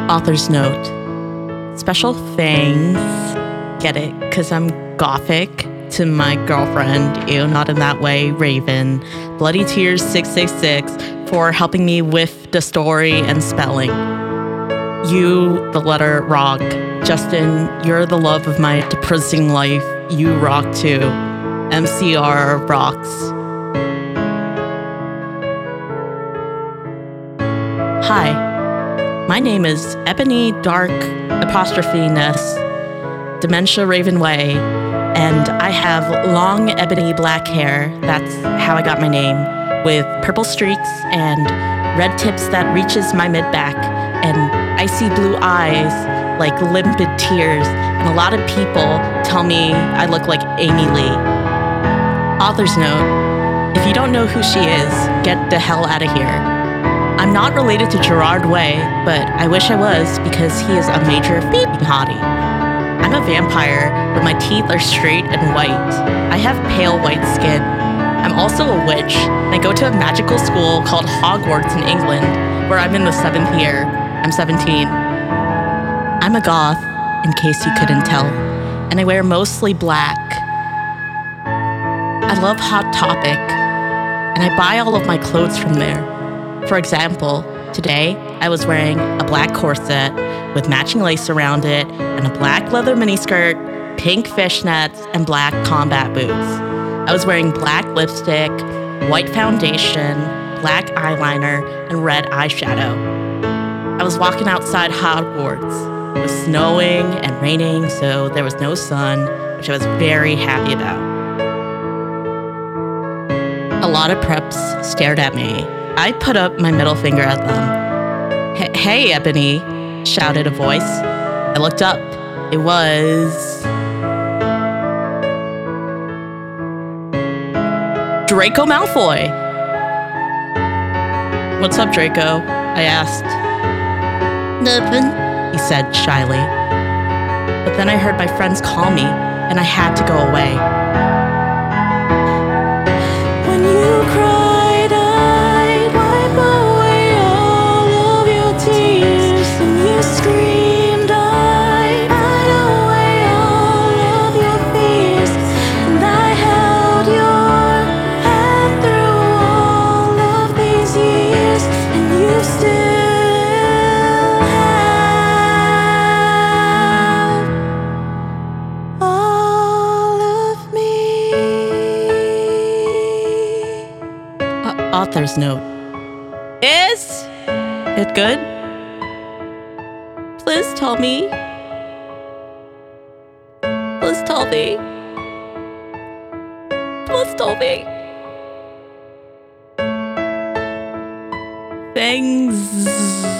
Author's note. Special thanks, get it, because I'm gothic, to my girlfriend, ew, not in that way, Raven, Bloody Tears 666, for helping me with the story and spelling. You, the letter rock. Justin, you're the love of my depressing life. You rock too. MCR rocks. Hi. My name is Ebony Dark apostrophe Ness, Dementia Raven Way, and I have long ebony black hair. That's how I got my name, with purple streaks and red tips that reaches my mid-back, and icy blue eyes like limpid tears, and a lot of people tell me I look like Amy Lee. Author's note, if you don't know who she is, get the hell out of here. I'm not related to Gerard Way, but I wish I was because he is a major f***ing hottie. I'm a vampire, but my teeth are straight and white. I have pale white skin. I'm also a witch, and I go to a magical school called Hogwarts in England, where I'm in the 7th year. I'm 17. I'm a goth, in case you couldn't tell, and I wear mostly black. I love Hot Topic, and I buy all of my clothes from there. For example, today I was wearing a black corset with matching lace around it and a black leather miniskirt, pink fishnets, and black combat boots. I was wearing black lipstick, white foundation, black eyeliner, and red eyeshadow. I was walking outside Hogwarts. It was snowing and raining, so there was no sun, which I was very happy about. A lot of preps stared at me. I put up my middle finger at them. Hey, Ebony, shouted a voice. I looked up. It was Draco Malfoy. What's up, Draco? I asked. Nothing, he said shyly. But then I heard my friends call me, and I had to go away. When you cry, screamed, I hide away all of your fears, and I held your hand through all of these years, and you still have all of me. Author's note. Is it good? Please tell me. Please tell me. Please tell me. Thanks.